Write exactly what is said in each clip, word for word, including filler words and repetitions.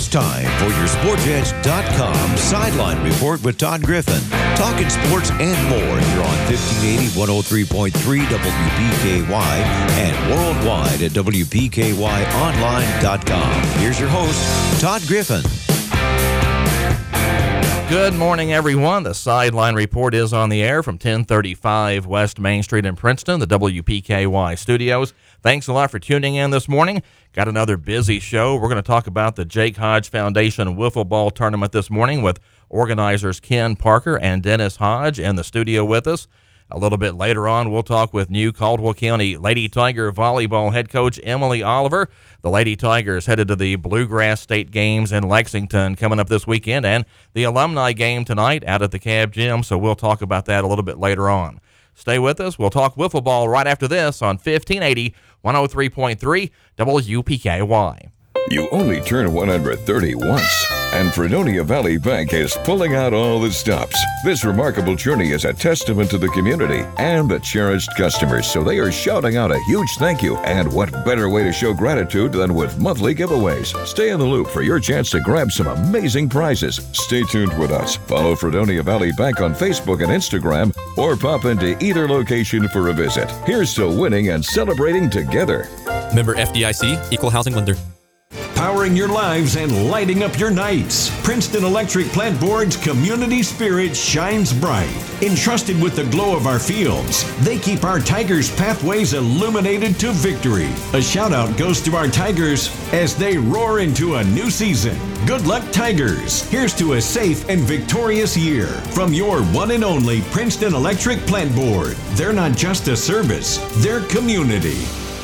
time for your Sports Edge dot com Sideline Report with Todd Griffin. Talking sports and more here on fifteen eighty, one oh three point three W P K Y and worldwide at W P K Y online dot com. Here's your host, Todd Griffin. Good morning, everyone. The Sideline Report is on the air from ten thirty-five West Main Street in Princeton, the W P K Y studios. Thanks a lot for tuning in this morning. Got another busy show. We're going to talk about the Jake Hodge Foundation Wiffle Ball Tournament this morning with organizers Ken Parker and Dennis Hodge in the studio with us. A little bit later on, we'll talk with new Caldwell County Lady Tiger volleyball head coach Emily Oliver. The Lady Tigers headed to the Bluegrass State Games in Lexington coming up this weekend, and the alumni game tonight out at the Cab Gym, so we'll talk about that a little bit later on. Stay with us. We'll talk wiffle ball right after this on fifteen eighty, one oh three point three W P K Y. You only turn one hundred thirty once, and Fredonia Valley Bank is pulling out all the stops. This remarkable journey is a testament to the community and the cherished customers, so they are shouting out a huge thank you. And what better way to show gratitude than with monthly giveaways? Stay in the loop for your chance to grab some amazing prizes. Stay tuned with us. Follow Fredonia Valley Bank on Facebook and Instagram, or pop into either location for a visit. Here's to winning and celebrating together. Member F D I C, Equal Housing Lender. Powering your lives and lighting up your nights. Princeton Electric Plant Board's community spirit shines bright. Entrusted with the glow of our fields, they keep our Tigers' pathways illuminated to victory. A shout out goes to our Tigers as they roar into a new season. Good luck, Tigers. Here's to a safe and victorious year from your one and only Princeton Electric Plant Board. They're not just a service, they're community.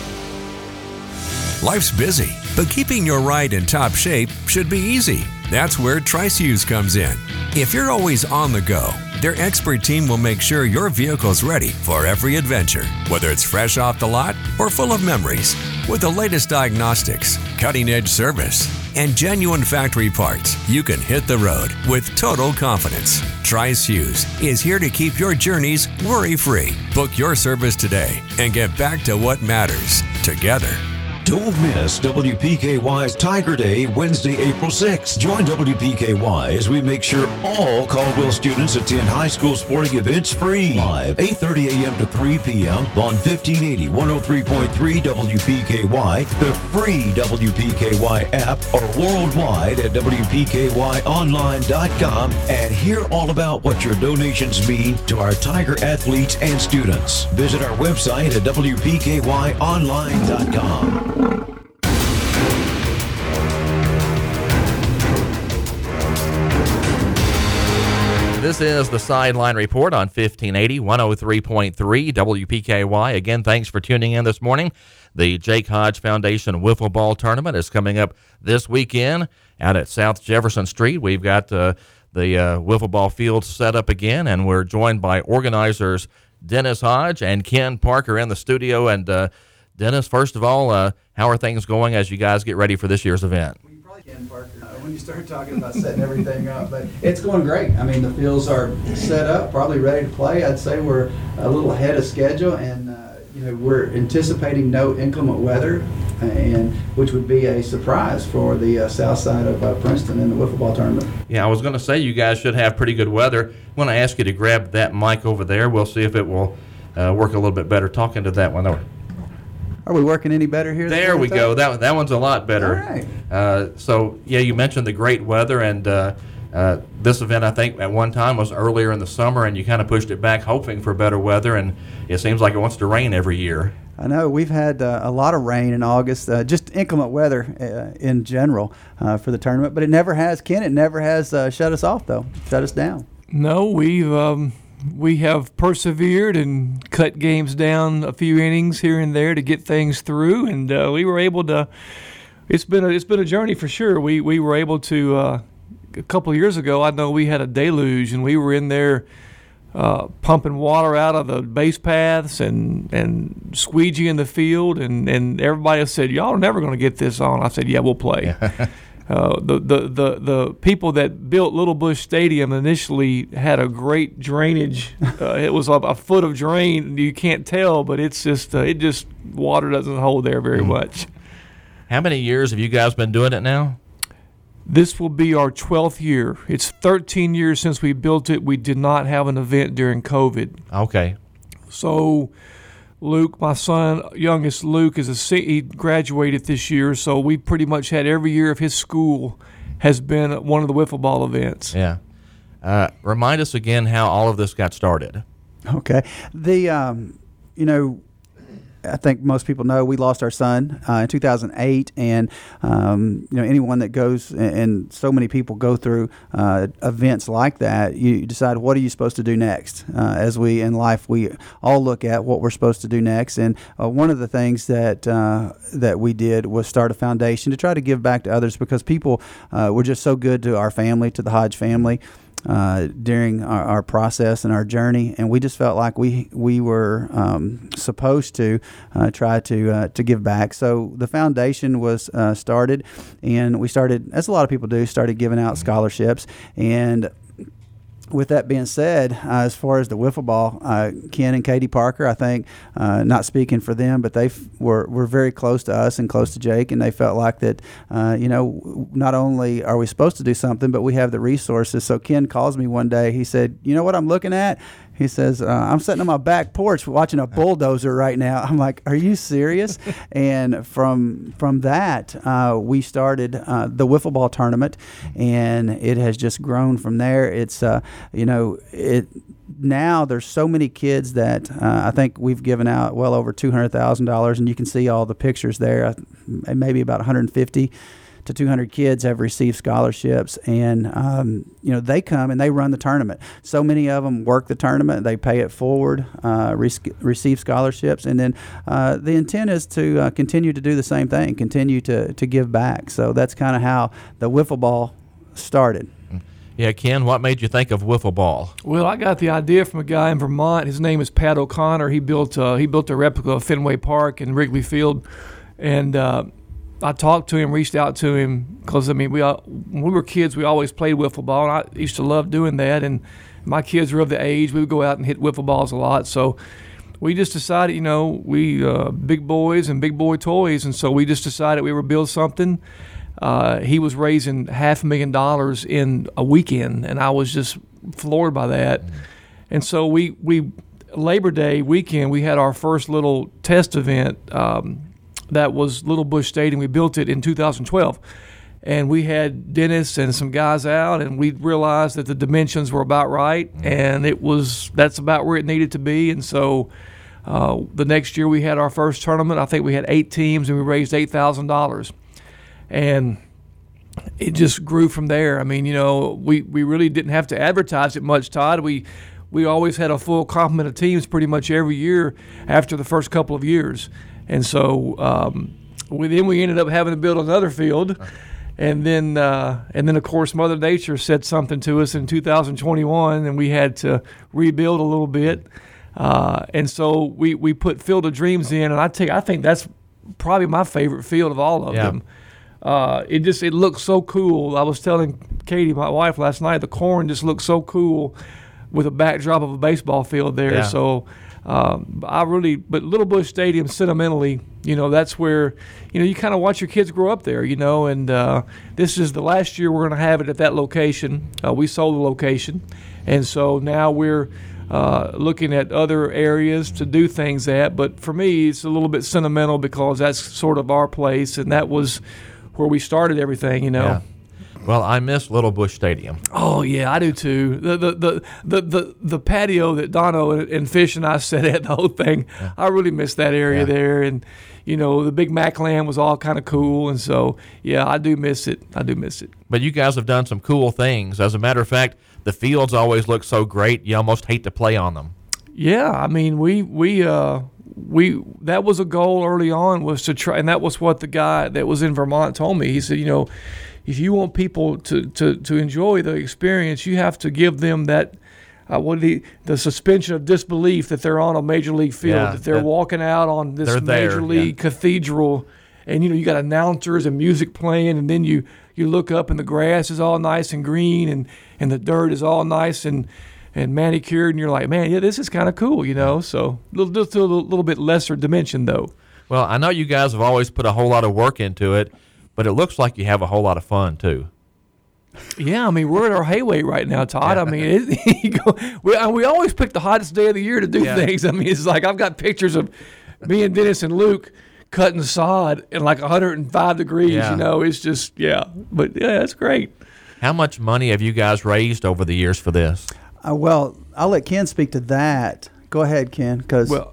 Life's busy, but keeping your ride in top shape should be easy. That's where Tri-Fuse comes in. If you're always on the go, their expert team will make sure your vehicle's ready for every adventure, whether it's fresh off the lot or full of memories. With the latest diagnostics, cutting-edge service, and genuine factory parts, you can hit the road with total confidence. Tri-Fuse is here to keep your journeys worry-free. Book your service today and get back to what matters together. Don't miss W P K Y's Tiger Day, Wednesday, April sixth. Join W P K Y as we make sure all Caldwell students attend high school sporting events free. Live, eight thirty a.m. to three p.m. on fifteen eighty, one oh three point three W P K Y, the free W P K Y app, or worldwide at W P K Y online dot com, and hear all about what your donations mean to our Tiger athletes and students. Visit our website at W P K Y online dot com. This is the Sideline Report on fifteen eighty, one oh three point three W P K Y. Again, thanks for tuning in this morning. The Jake Hodge Foundation Wiffle Ball Tournament is coming up this weekend out at South Jefferson Street. We've got uh, the uh, wiffle ball field set up again, and we're joined by organizers Dennis Hodge and Ken Parker in the studio. And uh, Dennis, first of all, uh, how are things going as you guys get ready for this year's event? Well, you probably can, Parker, uh, when you start talking about setting everything up, but it's going great. I mean, the fields are set up, probably ready to play. I'd say we're a little ahead of schedule, and uh, you know, we're anticipating no inclement weather, and which would be a surprise for the uh, south side of uh, Princeton in the wiffle ball tournament. Yeah, I was going to say you guys should have pretty good weather. I'm going to ask you to grab that mic over there. We'll see if it will uh, work a little bit better. Talking to that one. Are we working any better here? There we go. That that one's a lot better. All right. Uh, so, yeah, you mentioned the great weather, and uh, uh, this event, I think, at one time was earlier in the summer, and you kind of pushed it back hoping for better weather, and it seems like it wants to rain every year. I know. We've had uh, a lot of rain in August, uh, just inclement weather uh, in general uh, for the tournament, but it never has, Ken, it never has uh, shut us off, though, shut us down. No, we've... Um We have persevered and cut games down a few innings here and there to get things through, and uh, we were able to. It's been a, it's been a journey for sure. We we were able to uh, a couple of years ago. I know we had a deluge, and we were in there uh, pumping water out of the base paths and and squeegeeing the field, and, and everybody said, "Y'all are never going to get this on." I said, "Yeah, we'll play." Uh, the, the, the, the people that built Little Bush Stadium initially had a great drainage. Uh, it was a, a foot of drain. You can't tell, but it's just uh, it just water doesn't hold there very much. How many years have you guys been doing it now? This will be our twelfth year. It's thirteen years since we built it. We did not have an event during COVID. Okay. So Luke, my son, youngest Luke, is a se- he graduated this year, so we pretty much had every year of his school has been one of the wiffle ball events. Yeah. Uh, remind us again how all of this got started. Okay. The, um, you know, I think most people know we lost our son uh, in two thousand eight, and um, you know, anyone that goes, and so many people go through uh, events like that, you decide what are you supposed to do next. Uh, as we in life, we all look at what we're supposed to do next, and uh, one of the things that uh, that we did was start a foundation to try to give back to others, because people uh, were just so good to our family, to the Hodge family. Uh, during our, our process and our journey, and we just felt like we we were um, supposed to uh, try to uh, to give back. So the foundation was uh, started, and we started, as a lot of people do, started giving out scholarships. And with that being said, uh, as far as the wiffle ball, uh, Ken and Katie Parker, I think, uh, not speaking for them, but they f- were were very close to us and close to Jake, and they felt like that, uh, you know, not only are we supposed to do something, but we have the resources. So Ken calls me one day. He said, "You know what I'm looking at?" He says, uh, I'm sitting on my back porch watching a bulldozer right now. I'm like, are you serious? And from from that, uh, we started uh, the wiffle ball tournament, and it has just grown from there. It's, uh, you know, it now there's so many kids that uh, I think we've given out well over two hundred thousand dollars, and you can see all the pictures there, maybe about one hundred fifty to two hundred kids have received scholarships, and um, you know, they come and they run the tournament. So many of them work the tournament, they pay it forward, uh, re- receive scholarships, and then uh, the intent is to uh, continue to do the same thing, continue to, to give back. So that's kind of how the wiffle ball started. Yeah, Ken, what made you think of wiffle ball? Well, I got the idea from a guy in Vermont. His name is Pat O'Connor. He built uh, he built a replica of Fenway Park and Wrigley Field, and uh, I talked to him, reached out to him, because, I mean, we all, when we were kids, we always played wiffle ball, and I used to love doing that, and my kids were of the age, we would go out and hit wiffle balls a lot, so we just decided, you know, we uh, big boys and big boy toys, and so we just decided we would build something. Uh, he was raising half a million dollars in a weekend, and I was just floored by that. Mm-hmm. And so we, we Labor Day weekend, we had our first little test event, um, that was Little Bush Stadium. We built it in two thousand twelve, and we had Dennis and some guys out, and we realized that the dimensions were about right, and it was that's about where it needed to be. And so uh, the next year we had our first tournament. I think we had eight teams, and we raised eight thousand dollars, and it just grew from there. I mean, you know, we, we really didn't have to advertise it much, Todd. We we always had a full complement of teams pretty much every year after the first couple of years. And so um, we, then we ended up having to build another field, and then uh, and then of course Mother Nature said something to us in two thousand twenty-one, and we had to rebuild a little bit. Uh, and so we, we put Field of Dreams in, and I take I think that's probably my favorite field of all of yeah. them. Uh, it just it looks so cool. I was telling Katie, my wife, last night, the corn just looks so cool with a backdrop of a baseball field there. Yeah. So. Um, I really, but Little Bush Stadium, sentimentally, you know, that's where, you know, you kind of watch your kids grow up there, you know, and uh, this is the last year we're going to have it at that location. Uh, we sold the location, and so now we're uh, looking at other areas to do things at. But for me, it's a little bit sentimental because that's sort of our place, and that was where we started everything, you know. Yeah. Well, I miss Little Bush Stadium. Oh yeah, I do too. The the the the the, the patio that Dono and, and Fish and I sat at, the whole thing. Yeah. I really miss that area yeah. there, and you know the big Mac land was all kind of cool, and so yeah, I do miss it. I do miss it. But you guys have done some cool things. As a matter of fact, the fields always look so great. You almost hate to play on them. Yeah, I mean we we uh we that was a goal early on, was to try, and that was what the guy that was in Vermont told me. He said, you know, if you want people to, to, to enjoy the experience, you have to give them that uh, what the the suspension of disbelief that they're on a major league field, yeah, that they're that walking out on this major there, league yeah. cathedral, and you know you got announcers and music playing, and then you, you look up and the grass is all nice and green, and, and the dirt is all nice and and manicured, and you're like, man, yeah, this is kind of cool, you know. So a little, just a little, little bit lesser dimension though. Well, I know you guys have always put a whole lot of work into it, but it looks like you have a whole lot of fun too. Yeah, I mean, we're at our hayway right now, Todd. I mean, it, you go, we, we always pick the hottest day of the year to do Yeah. things. I mean, it's like I've got pictures of me and Dennis and Luke cutting sod in like one hundred five degrees, Yeah. you know. It's just, yeah. But, yeah, that's great. How much money have you guys raised over the years for this? Uh, well, I'll let Ken speak to that. Go ahead, Ken, because Well,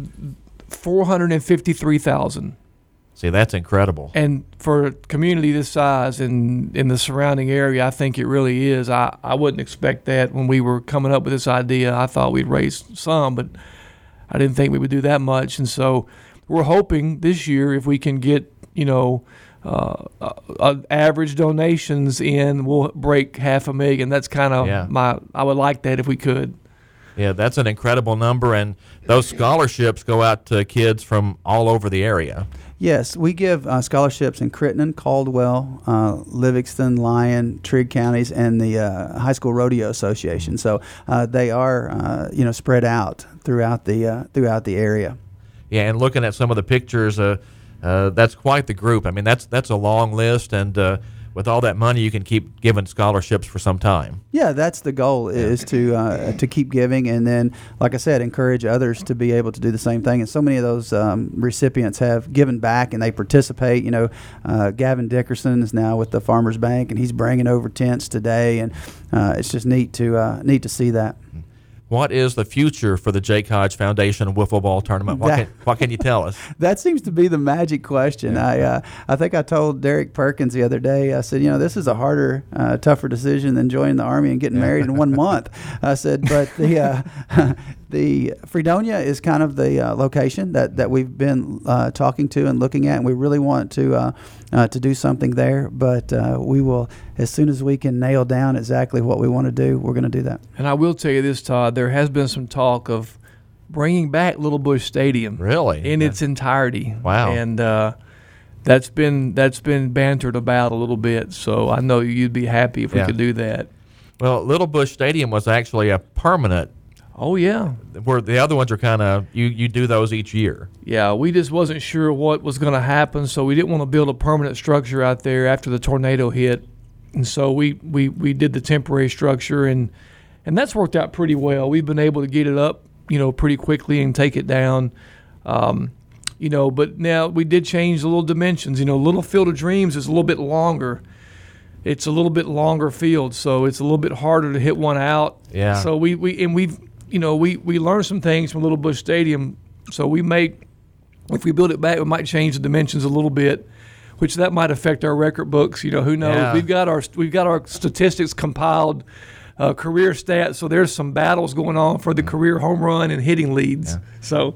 four hundred fifty-three thousand dollars. See, that's incredible. And for a community this size and in the surrounding area, I think it really is. I, I wouldn't expect that when we were coming up with this idea. I thought we'd raise some, but I didn't think we would do that much. And so we're hoping this year if we can get, you know, uh, uh, uh, average donations in, we'll break half a million. That's kind of Yeah. my, I would like that if we could. Yeah, that's an incredible number, and those scholarships go out to kids from all over the area. yes, we give uh, scholarships in Crittenden, Caldwell, uh, Livingston, Lyon, Trigg counties, and the uh, High School Rodeo Association. So uh, they are, uh, you know, spread out throughout the uh, throughout the area. Yeah, and looking at some of the pictures, uh, uh, that's quite the group. I mean, that's that's a long list, and uh, with all that money, you can keep giving scholarships for some time. Yeah, that's the goal, is to uh, to keep giving, and then, like I said, encourage others to be able to do the same thing. And so many of those um, recipients have given back, and they participate. You know, uh, Gavin Dickerson is now with the Farmers Bank, and he's bringing over tents today, and uh, it's just neat to uh, neat to see that. What is the future for the Jake Hodge Foundation Wiffle Ball Tournament? What, That- can, what can you tell us? That seems to be the magic question. I uh, I think I told Derek Perkins the other day, I said, you know, this is a harder, uh, tougher decision than joining the Army and getting married in one month. I said, but the uh, the Fredonia is kind of the uh, location that, that we've been uh, talking to and looking at, and we really want to uh, uh, to do something there. But uh, we will, as soon as we can nail down exactly what we want to do, we're going to do that. And I will tell you this, Todd, there has been some talk of bringing back Little Bush Stadium. Really? In its entirety. Wow. And uh, that's been that's been bantered about a little bit, so I know you'd be happy if we Yeah. could do that. Well, Little Bush Stadium was actually a permanent, Oh, yeah. where the other ones are kind of, you, you do those each year. Yeah, we just wasn't sure what was going to happen, so we didn't want to build a permanent structure out there after the tornado hit. And so we, we, we did the temporary structure, and and that's worked out pretty well. We've been able to get it up, you know, pretty quickly and take it down. Um, you know, but now we did change the little dimensions. You know, Little Field of Dreams is a little bit longer. It's a little bit longer field, so it's a little bit harder to hit one out. Yeah. So we, we and we've you know we we learned some things from Little Bush Stadium. So we make, if we build it back, we might change the dimensions a little bit, which that might affect our record books. You know, who knows? Yeah. We've got our we've got our statistics compiled, uh, career stats. So there's some battles going on for the career home run and hitting leads. So,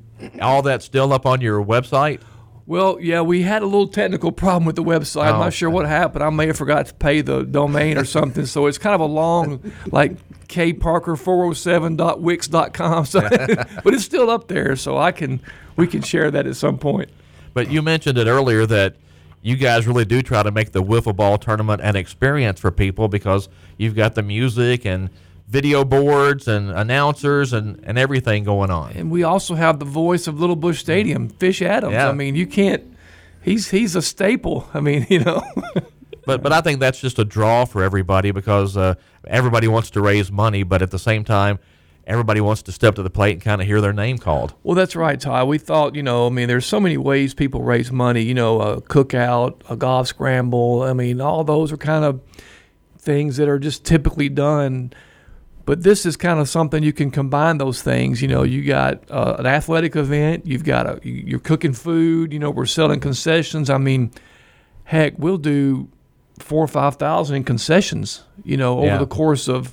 All that's still up on your website? well, yeah, we had a little technical problem with the website. I'm Oh, not sure what happened. I may have forgot to pay the domain or something. So it's kind of a long, like k parker four oh seven dot wix dot com. So, but it's still up there, so I can we can share that at some point. But you mentioned it earlier that you guys really do try to make the wiffle ball tournament an experience for people, because you've got the music and video boards and announcers and, and everything going on. And we also have the voice of Little Bush Stadium, Fish Adams. Yeah. I mean, you can't. He's he's a staple. I mean, you know. But but I think that's just a draw for everybody, because uh, everybody wants to raise money, but at the same time, everybody wants to step to the plate and kind of hear their name called. Well, that's right, Ty. We thought, you know, I mean, there's so many ways people raise money. You know, a cookout, a golf scramble. I mean, all those are kind of things that are just typically done. But this is kind of something you can combine those things. You know, you got uh, an athletic event. You've got a you're cooking food. You know, we're selling concessions. I mean, heck, we'll do four or five thousand in concessions. You know, over Yeah. the course of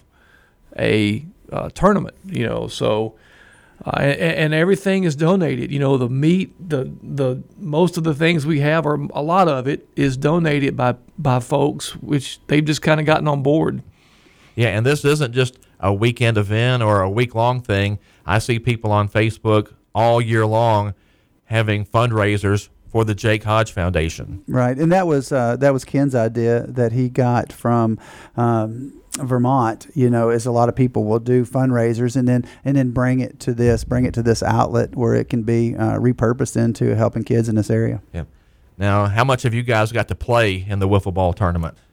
a uh, tournament. You know, so. Uh, and, and everything is donated. You know, the meat, the the most of the things we have, or a lot of it, is donated by by folks, which they've just kind of gotten on board. Yeah, and this isn't just a weekend event or a week-long thing. I see people on Facebook all year long having fundraisers for the Jake Hodge Foundation. Right, and that was uh, that was Ken's idea that he got from um, Vermont. You know, is a lot of people will do fundraisers and then and then bring it to this, bring it to this outlet where it can be uh, repurposed into helping kids in this area. Yeah. Now, how much have you guys got to play in the wiffle ball tournament?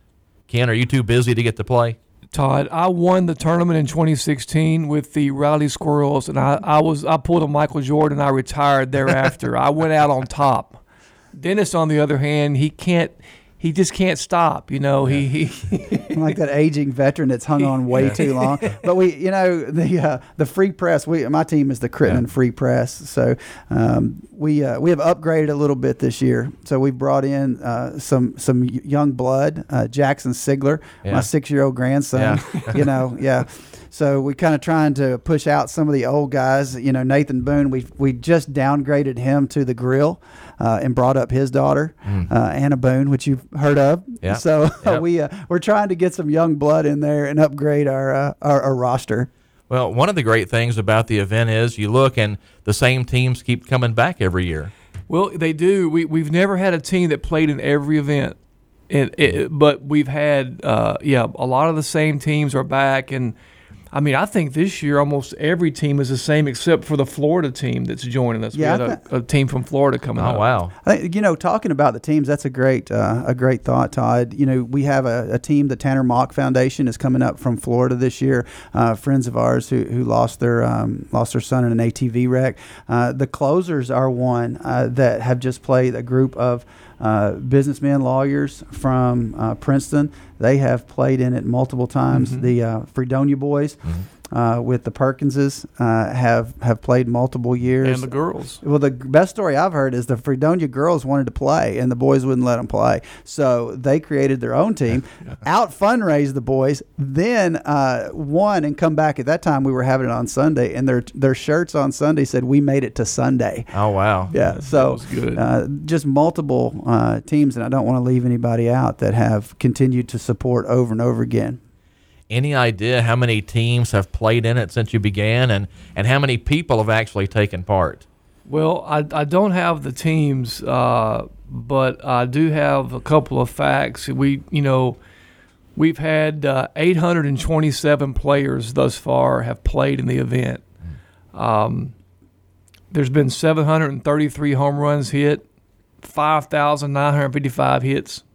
Ken, are you too busy to get to play? Todd, I won the tournament in twenty sixteen with the Rowley Squirrels, and I, I was I pulled a Michael Jordan. I retired thereafter. I went out on top. Dennis, on the other hand, he can't. He just can't stop, you know. Yeah. He, he like that aging veteran that's hung on way too long. But we, you know, the uh, the free press. We my team is the Crittenden yeah. Free Press, so um, we uh, we have upgraded a little bit this year. So we brought in uh, some some young blood. Uh, Jackson Sigler, yeah. my six year old grandson. Yeah. You know, yeah. So we kind of trying to push out some of the old guys. You know, Nathan Boone. We we just downgraded him to the grill. Uh, and brought up his daughter, mm. uh, Anna Boone, which you've heard of. Yeah. So yep. we uh, we're trying to get some young blood in there and upgrade our, uh, our our roster. Well, one of the great things about the event is you look and the same teams keep coming back every year. Well, they do. We we've never had a team that played in every event, and it, but we've had uh, yeah a lot of the same teams are back. And I mean, I think this year almost every team is the same except for the Florida team that's joining us. Yeah, we had a, a team from Florida coming oh, up. Oh, wow. I think, you know, talking about the teams, that's a great uh, a great thought, Todd. You know, we have a, a team, the Tanner Mock Foundation, is coming up from Florida this year. Uh, friends of ours who, who lost their um, lost their son in an A T V wreck. Uh, the Closers are one uh, that have just played a group of Uh, businessmen, lawyers from uh, Princeton. They have played in it multiple times. Mm-hmm. The uh, Fredonia boys mm-hmm. uh, with the Perkinses uh, have have played multiple years. And the girls. Well, the best story I've heard is the Fredonia girls wanted to play, and the boys wouldn't let them play. So they created their own team, out fundraised the boys, then uh, won and come back. At that time, we were having it on Sunday, and their their shirts on Sunday said, "We made it to Sunday." Oh, wow. Yeah, so that was good. Uh, just multiple uh, teams, and I don't want to leave anybody out that have continued to support over and over again. Any idea how many teams have played in it since you began, and, and how many people have actually taken part? Well, I, I don't have the teams, uh, but I do have a couple of facts. We, you know, we've had uh, eight hundred twenty-seven players thus far have played in the event. Um, there's been seven hundred thirty-three home runs hit, five thousand nine hundred fifty-five hits,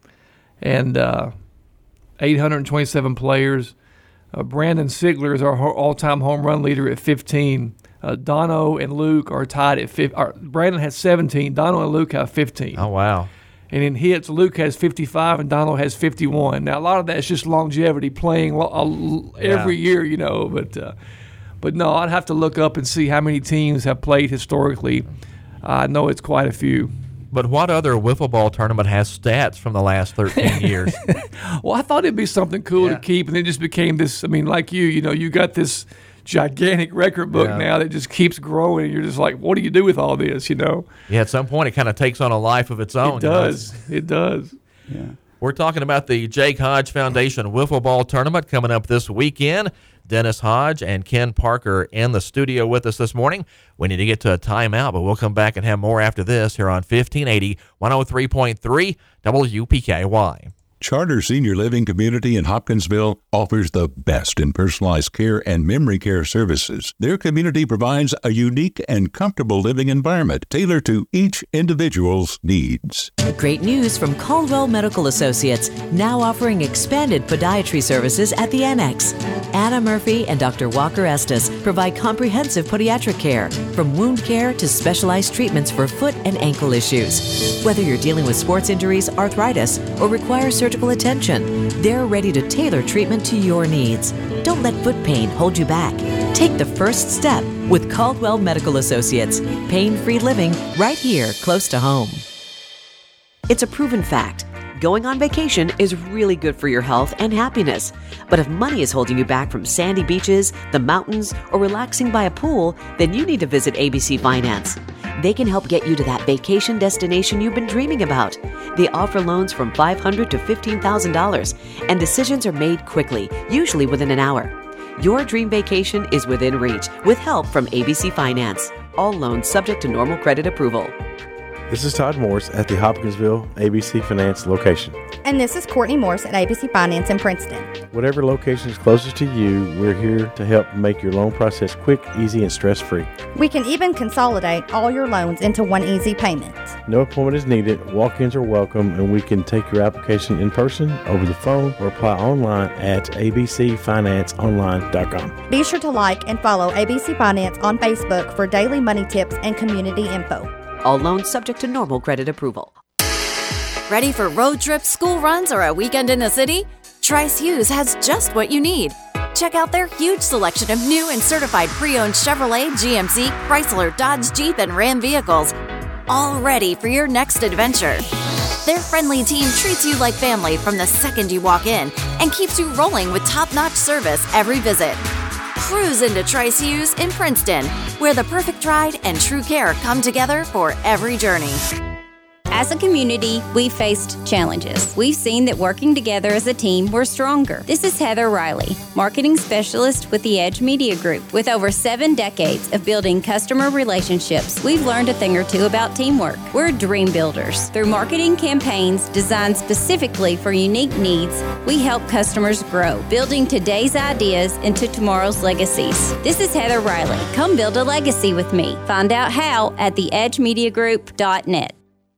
and uh, eight hundred twenty-seven players. Uh, Brandon Sigler is our all-time home run leader at fifteen. Uh, Dono and Luke are tied at fifteen. Brandon has seventeen. Dono and Luke have fifteen. Oh, wow. And in hits, Luke has fifty-five and Dono has fifty-one. Now, a lot of that is just longevity, playing lo- every yeah. year, you know. But, uh, but no, I'd have to look up and see how many teams have played historically. Uh, I know it's quite a few. But what other wiffle ball tournament has stats from the last thirteen years? Well, I thought it'd be something cool yeah. to keep, and it just became this. I mean, like you, you know, you got this gigantic record book yeah. now that just keeps growing. You're just like, what do you do with all this, you know? Yeah, at some point it kind of takes on a life of its own. It does. You know? It does. Yeah. We're talking about the Jake Hodge Foundation Wiffle Ball Tournament coming up this weekend. Dennis Hodge and Ken Parker in the studio with us this morning. We need to get to a timeout, but we'll come back and have more after this here on fifteen eighty, one oh three point three W P K Y. Charter Senior Living Community in Hopkinsville offers the best in personalized care and memory care services. Their community provides a unique and comfortable living environment tailored to each individual's needs. Great news from Caldwell Medical Associates, now offering expanded podiatry services at the Annex. Anna Murphy and Doctor Walker Estes provide comprehensive podiatric care, from wound care to specialized treatments for foot and ankle issues. Whether you're dealing with sports injuries, arthritis, or require surgical attention, they're ready to tailor treatment to your needs. Don't let foot pain hold you back. Take the first step with Caldwell Medical Associates. Pain-free living right here, close to home. It's a proven fact. Going on vacation is really good for your health and happiness. But if money is holding you back from sandy beaches, the mountains, or relaxing by a pool, then you need to visit A B C Finance. They can help get you to that vacation destination you've been dreaming about. They offer loans from five hundred dollars to fifteen thousand dollars, and decisions are made quickly, usually within an hour. Your dream vacation is within reach with help from A B C Finance. All loans subject to normal credit approval. This is Todd Morris at the Hopkinsville A B C Finance location. And this is Courtney Morris at A B C Finance in Princeton. Whatever location is closest to you, we're here to help make your loan process quick, easy, and stress-free. We can even consolidate all your loans into one easy payment. No appointment is needed, walk-ins are welcome, and we can take your application in person, over the phone, or apply online at a b c finance online dot com. Be sure to like and follow A B C Finance on Facebook for daily money tips and community info. All loans subject to normal credit approval. Ready for road trips, school runs, or a weekend in the city? Trice Hughes has just what you need. Check out their huge selection of new and certified pre-owned Chevrolet, G M C, Chrysler, Dodge, Jeep, and Ram vehicles. All ready for your next adventure. Their friendly team treats you like family from the second you walk in and keeps you rolling with top-notch service every visit. Cruise into Trice Hughes in Princeton, where the perfect ride and true care come together for every journey. As a community, we faced challenges. We've seen that working together as a team, we're stronger. This is Heather Riley, marketing specialist with the Edge Media Group. With over seven decades of building customer relationships, we've learned a thing or two about teamwork. We're dream builders. Through marketing campaigns designed specifically for unique needs, we help customers grow, building today's ideas into tomorrow's legacies. This is Heather Riley. Come build a legacy with me. Find out how at the edge media group dot net.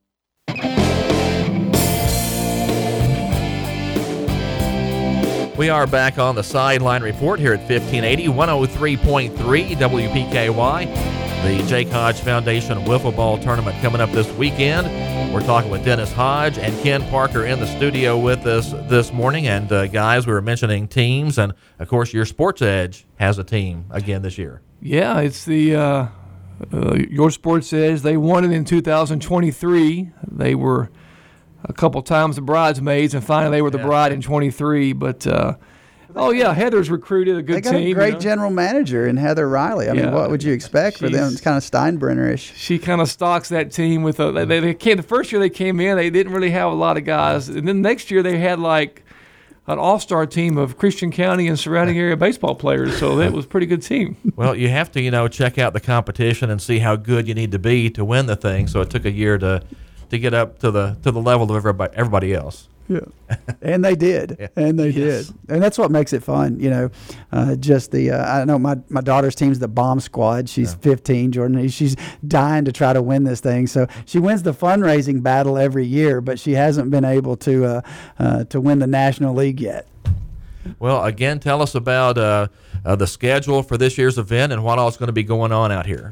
We are back on the Sideline Report here at fifteen eighty, one oh three point three W P K Y. The Jake Hodge Foundation Wiffle Ball Tournament coming up this weekend. We're talking with Dennis Hodge and Ken Parker in the studio with us this morning. And uh, guys, we were mentioning teams, and of course your Sports Edge has a team again this year. Yeah, it's the uh, uh, Your Sports Edge. They won it in two thousand twenty-three. They were a couple times the bridesmaids, and finally they were the yeah. bride in twenty-three. But uh, oh yeah, Heather's recruited a good team. They got team, a great you know? general manager in Heather Riley. I yeah. mean, what would you expect She's, for them? It's kind of Steinbrenner-ish. She kind of stocks that team with a. They, they came, the first year they came in, they didn't really have a lot of guys, and then next year they had like an all-star team of Christian County and surrounding area baseball players. So that was a pretty good team. Well, you have to, you know, check out the competition and see how good you need to be to win the thing. So it took a year to. to get up to the to the level of everybody everybody else. Yeah, and they did, yeah. and they yes. did, and that's what makes it fun. You know, uh, just the uh, I know my, my daughter's team's the Bomb Squad. She's yeah. fifteen, Jordan. She's dying to try to win this thing. So she wins the fundraising battle every year, but she hasn't been able to uh, uh, to win the National League yet. Well, again, tell us about uh, uh, the schedule for this year's event and what all is going to be going on out here.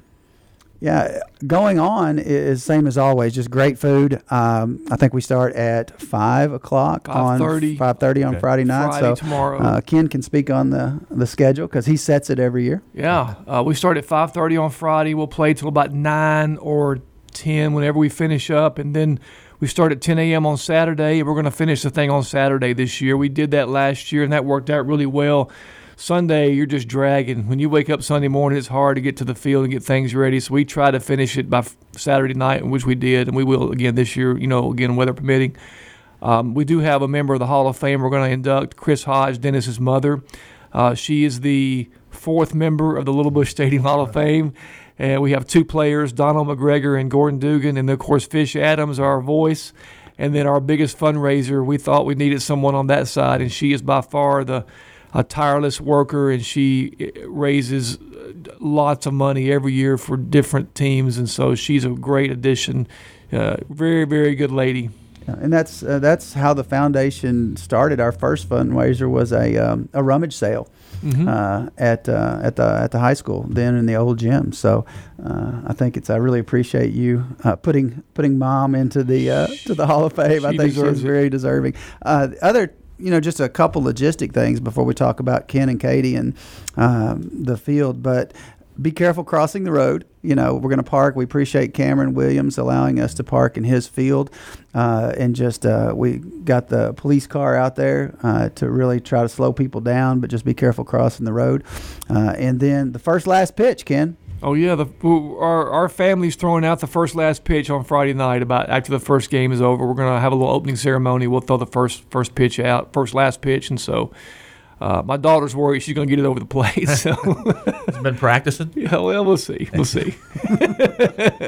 Yeah, going on is same as always, just great food. Um, I think we start at five o'clock on five thirty on okay. Friday night. Friday so tomorrow. Uh, Ken can speak on the, the schedule because he sets it every year. Yeah, uh, we start at five thirty on Friday. We'll play till about nine or ten whenever we finish up, and then we start at ten a.m. on Saturday. We're going to finish the thing on Saturday this year. We did that last year, and that worked out really well. Sunday, you're just dragging. When you wake up Sunday morning, it's hard to get to the field and get things ready. So we try to finish it by Saturday night, which we did, and we will again this year, you know, again, weather permitting. Um, we do have a member of the Hall of Fame. We're going to induct Chris Hodge, Dennis's mother. Uh, she is the fourth member of the Little Bush Stadium Hall of Fame. And we have two players, Donald McGregor and Gordon Dugan, and, of course, Fish Adams, our voice. And then our biggest fundraiser, we thought we needed someone on that side, and she is by far the a tireless worker, and she raises lots of money every year for different teams, and so she's a great addition. Uh, very, very good lady. Yeah, and that's uh, that's how the foundation started. Our first fundraiser was a um, a rummage sale mm-hmm. uh, at uh, at the at the high school, then in the old gym. So uh, I think it's I really appreciate you uh, putting putting Mom into the uh, to the Hall of Fame. She I think she's very deserving. Uh, other. You know, just a couple logistic things before we talk about Ken and Katie and um, the field. But be careful crossing the road. You know, we're going to park. We appreciate Cameron Williams allowing us to park in his field. Uh, and just uh, we got the police car out there uh, to really try to slow people down, but just be careful crossing the road. Uh, and then the first last pitch, Ken. Oh yeah, the our our family's throwing out the first last pitch on Friday night. About after the first game is over, we're gonna have a little opening ceremony. We'll throw the first first pitch out, first last pitch, and so uh, my daughter's worried she's gonna get it over the plate. So has been practicing. Yeah, well, we'll see, we'll see.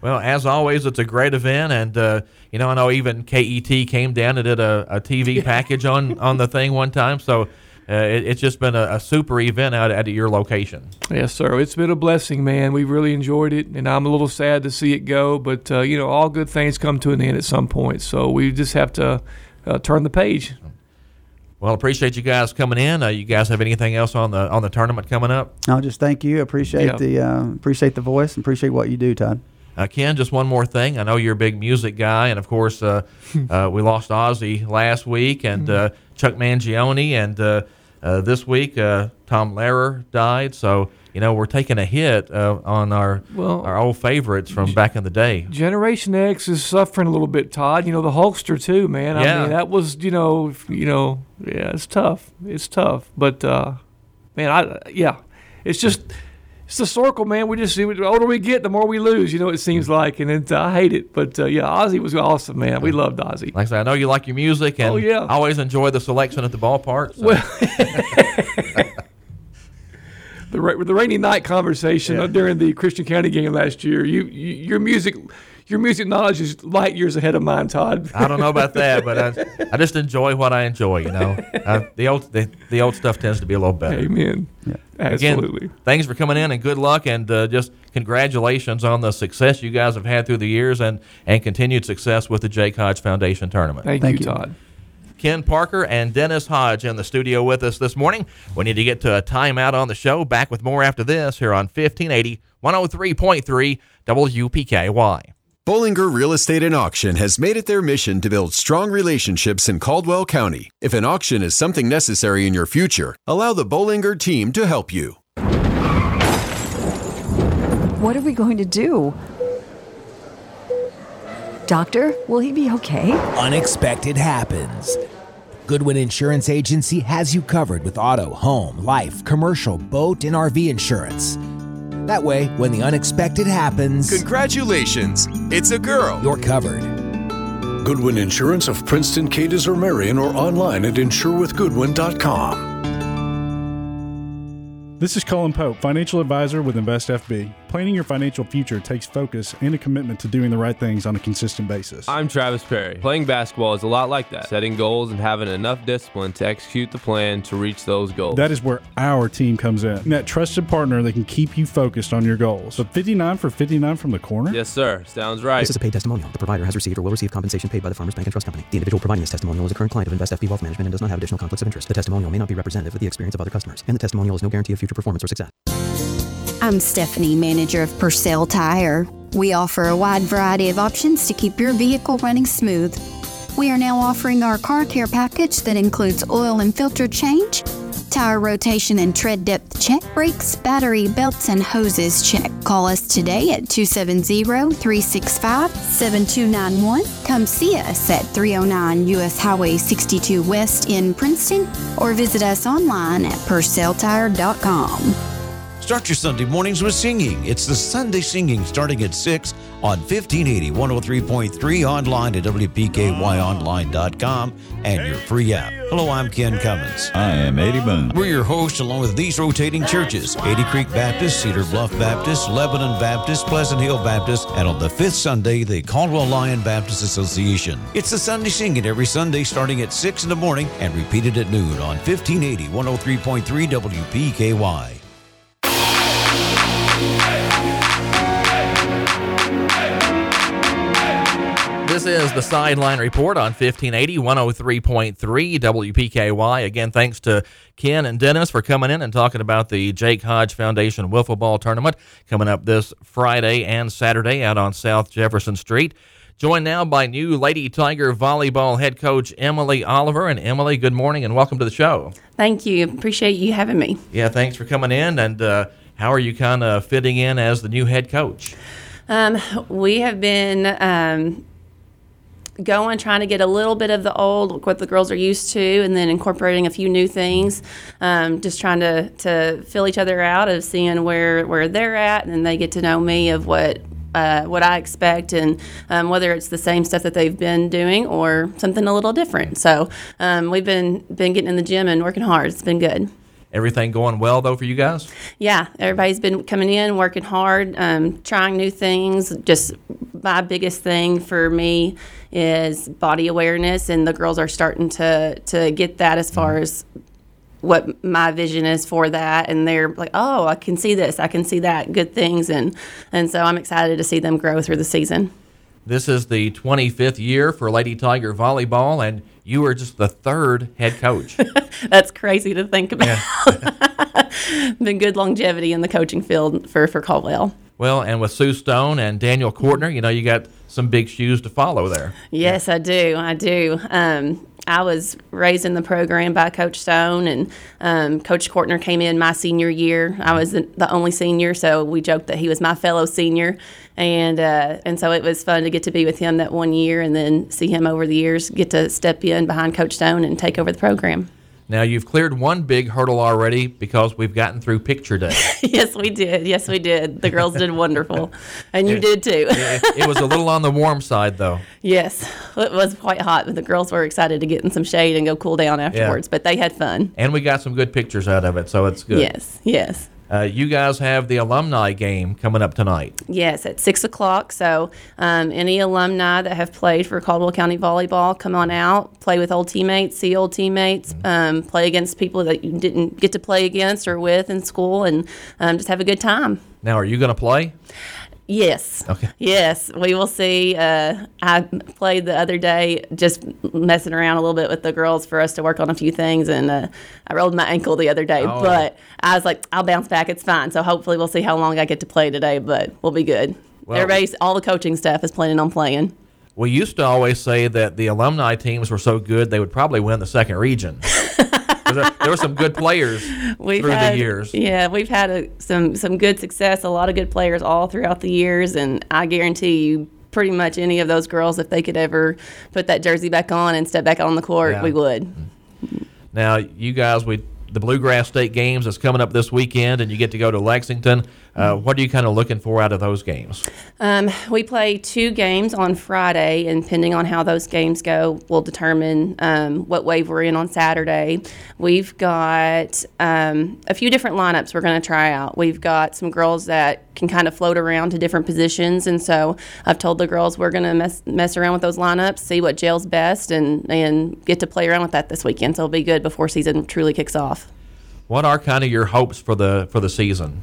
Well, as always, it's a great event, and uh, you know, I know even K E T came down and did a, a T V package on, on the thing one time, so uh, it, it's just been a, a super event out at your location. Yes, sir. It's been a blessing, man. We really enjoyed it, and I'm a little sad to see it go, but uh, you know, all good things come to an end at some point, so we just have to uh, turn the page. Well, appreciate you guys coming in. Uh, you guys have anything else on the on the tournament coming up? I'll just thank you. Appreciate Yeah. the uh, appreciate the voice and appreciate what you do, Todd. Uh, Ken, just one more thing. I know you're a big music guy, and of course, uh, uh, we lost Ozzy last week, and uh, Chuck Mangione, and uh, uh, this week uh, Tom Lehrer died. So you know we're taking a hit uh, on our Well, our old favorites from back in the day. Generation X is suffering a little bit, Todd. You know, the Hulkster too, man. I Yeah. mean, that was, you know, f- you know, yeah, it's tough. It's tough, but uh, man, I yeah, it's just it's the circle, man. We just the older we get, the more we lose. You know, it seems like, and it, I hate it. But uh, yeah, Ozzy was awesome, man. We loved Ozzy. Like I said, I know you like your music, and Oh, yeah. I always enjoy the selection at the ballpark. So. Well, the ra- the rainy night conversation Yeah. during the Christian County game last year. You, you your music. Your music knowledge is light years ahead of mine, Todd. I don't know about that, but I, I just enjoy what I enjoy. You know, uh, the old the, the old stuff tends to be a little better. Amen. Absolutely. Again, thanks for coming in, and good luck, and uh, just congratulations on the success you guys have had through the years, and and continued success with the Jake Hodge Foundation tournament. Thank, Thank you, you. Todd. Ken Parker and Dennis Hodge in the studio with us this morning. We need to get to a timeout on the show. Back with more after this here on fifteen eighty, one oh three point three W P K Y. Bollinger Real Estate and Auction has made it their mission to build strong relationships in Caldwell County. If an auction is something necessary in your future, allow the Bollinger team to help you. What are we going to do? Doctor, will he be okay? Unexpected happens. Goodwin Insurance Agency has you covered with auto, home, life, commercial, boat, and R V insurance. That way, when the unexpected happens, Congratulations! It's a girl! you're covered. Goodwin Insurance of Princeton, Cadiz, or Marion, or online at insure with goodwin dot com. This is Colin Pope, financial advisor with InvestFB. Planning your financial future takes focus and a commitment to doing the right things on a consistent basis. I'm Travis Perry. Playing basketball is a lot like that, setting goals and having enough discipline to execute the plan to reach those goals. That is where our team comes in. That trusted partner that can keep you focused on your goals. So fifty-nine for fifty-nine from the corner? Yes, sir. Sounds right. This is a paid testimonial. The provider has received or will receive compensation paid by the Farmers Bank and Trust Company. The individual providing this testimonial is a current client of InvestFB Wealth Management and does not have additional conflicts of interest. The testimonial may not be representative of the experience of other customers, and the testimonial is no guarantee of future performance or success. I'm Stephanie, manager of Purcell Tire. We offer a wide variety of options to keep your vehicle running smooth. We are now offering our car care package that includes oil and filter change, tire rotation and tread depth check, brakes, battery, belts, and hoses check. Call us today at two seven zero, three six five, seven two nine one. Come see us at three oh nine U S Highway sixty-two West in Princeton, or visit us online at purcell tire dot com. Start your Sunday mornings with singing. It's the Sunday Singing starting at six on fifteen eighty, one oh three point three, online at W P K Y online dot com and your free app. Hello, I'm Ken Cummins. I am Eddie Boone. We're your hosts along with these rotating churches, Eighty Creek Baptist, Cedar Bluff Baptist, Lebanon Baptist, Pleasant Hill Baptist, and on the fifth Sunday, the Caldwell Lion Baptist Association. It's the Sunday Singing every Sunday starting at six in the morning and repeated at noon on fifteen eighty, one oh three point three W P K Y. This is the Sideline Report on fifteen eighty, one oh three point three W P K Y. Again, thanks to Ken and Dennis for coming in and talking about the Jake Hodge Foundation Wiffle Ball Tournament coming up this Friday and Saturday out on South Jefferson Street. Joined now by new Lady Tiger volleyball head coach Emily Oliver. And Emily, good morning and welcome to the show. Thank you. Appreciate you having me. Yeah, thanks for coming in. And uh, how are you kind of fitting in as the new head coach? Um, we have been um, going, trying to get a little bit of the old, what the girls are used to, and then incorporating a few new things. Um, just trying to, to fill each other out of seeing where, where they're at, and then they get to know me of what uh, what I expect, and um, whether it's the same stuff that they've been doing or something a little different. So um, we've been been getting in the gym and working hard. It's been good. Everything going well, though, for you guys? Yeah, everybody's been coming in, working hard, um, trying new things. Just my biggest thing for me is body awareness, and the girls are starting to, to get that as far as what my vision is for that. And they're like, oh, I can see this, I can see that, good things. And, and so I'm excited to see them grow through the season. This is the twenty-fifth year for Lady Tiger Volleyball, and you are just the third head coach. That's crazy to think about. Yeah. Been good longevity in the coaching field for, for Caldwell. Well, and with Sue Stone and Daniel Kortner, you know, you got some big shoes to follow there. Yes, I do. I do. Um, I was raised in the program by Coach Stone, and um, Coach Kortner came in my senior year. I was the only senior, so we joked that he was my fellow senior. And uh, and so it was fun to get to be with him that one year, and then see him over the years get to step in behind Coach Stone and take over the program. Now, you've cleared one big hurdle already because we've gotten through picture day. Yes, we did. Yes, we did. The girls did wonderful. And you it, did, too. it, it was a little on the warm side, though. Yes. It was quite hot, but the girls were excited to get in some shade and go cool down afterwards. Yeah. But they had fun. And we got some good pictures out of it, so it's good. Yes, yes. Uh, you guys have the alumni game coming up tonight. Yes, at six o'clock. So um, any alumni that have played for Caldwell County Volleyball, come on out, play with old teammates, see old teammates, um, play against people that you didn't get to play against or with in school, and um, just have a good time. Now, are you going to play? Yes. Okay. Yes, we will see. Uh, I played the other day, just messing around a little bit with the girls for us to work on a few things, and uh, I rolled my ankle the other day. Oh. But I was like, I'll bounce back. It's fine. So hopefully we'll see how long I get to play today, but we'll be good. Well, everybody's, all the coaching staff is planning on playing. We used to always say that the alumni teams were so good they would probably win the second region. There, there were some good players we've through had, the years. Yeah, we've had a, some some good success, a lot of good players all throughout the years, and I guarantee you pretty much any of those girls, if they could ever put that jersey back on and step back on the court, yeah. we would. Now, you guys, we the Bluegrass State Games is coming up this weekend, and you get to go to Lexington. Uh, what are you kind of looking for out of those games? Um, we play two games on Friday, and depending on how those games go, will determine um, what wave we're in on Saturday. We've got um, a few different lineups we're going to try out. We've got some girls that can kind of float around to different positions, and so I've told the girls we're going to mess mess around with those lineups, see what gels best, and, and get to play around with that this weekend. So it'll be good before season truly kicks off. What are kind of your hopes for the for the season?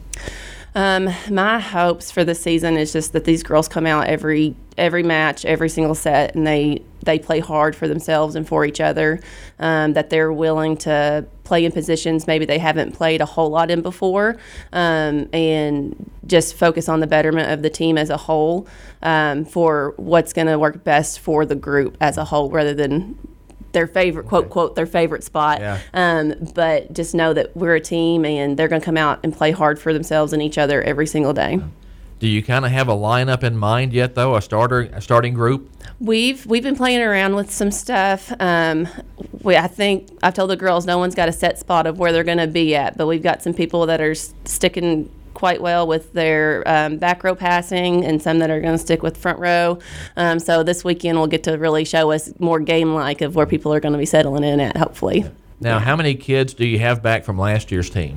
Um, my hopes for the season is just that these girls come out every every match, every single set, and they, they play hard for themselves and for each other, um, that they're willing to play in positions maybe they haven't played a whole lot in before, um, and just focus on the betterment of the team as a whole, um, for what's going to work best for the group as a whole, rather than their favorite, quote, quote, their favorite spot. Yeah. Um, but just know that we're a team, and they're going to come out and play hard for themselves and each other every single day. Do you kind of have a lineup in mind yet, though, a starter, a starting group? We've we've been playing around with some stuff. Um, we, I think I've told the girls no one's got a set spot of where they're going to be at, but we've got some people that are sticking quite well with their um, back row passing, and some that are going to stick with front row. Um, so this weekend we'll get to really show us more game-like of where people are going to be settling in at, hopefully. Now, how many kids do you have back from last year's team?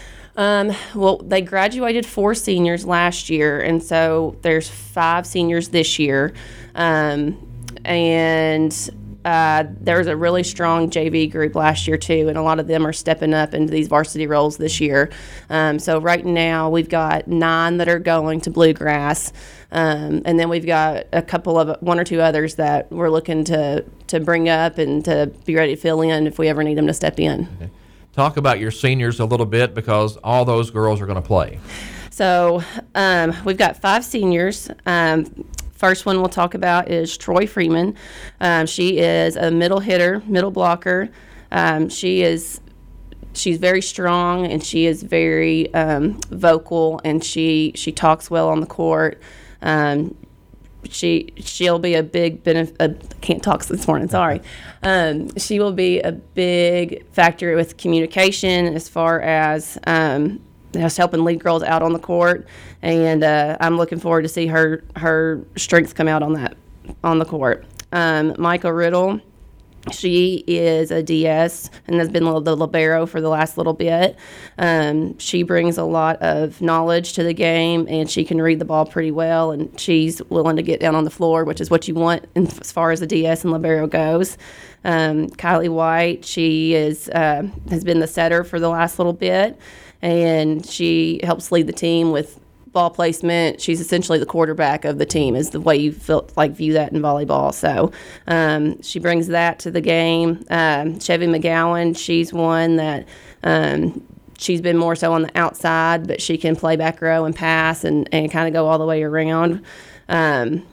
Um, well, they graduated four seniors last year, and so there's five seniors this year. Um, and Uh, there was a really strong J V group last year, too, and a lot of them are stepping up into these varsity roles this year. Um, so right now we've got nine that are going to Bluegrass, um, and then we've got a couple of, one or two others that we're looking to, to bring up and to be ready to fill in if we ever need them to step in. Okay. Talk about your seniors a little bit, because all those girls are going to play. So um, we've got five seniors. Um, First one we'll talk about is Troy Freeman. Um, she is a middle hitter, middle blocker. Um, she is she's very strong, and she is very um, vocal, and she she talks well on the court. Um, she she'll be a big benefit. Uh, can't talk this morning. Sorry. Um, she will be a big factor with communication as far as. Um, just helping lead girls out on the court, and uh, I'm looking forward to see her her strengths come out on that on the court. Um, Micah Riddle She is a D S and has been the libero for the last little bit. Um, she brings a lot of knowledge to the game, and she can read the ball pretty well, and she's willing to get down on the floor, which is what you want in, as far as the D S and libero goes. Um, Kylie White, she is uh, has been the setter for the last little bit, and she helps lead the team with ball placement. She's essentially the quarterback of the team, is the way you feel like view that in volleyball. So um, she brings that to the game. Um, Chevy McGowan, she's one that um, she's been more so on the outside, but she can play back row and pass and, and kind of go all the way around. Um,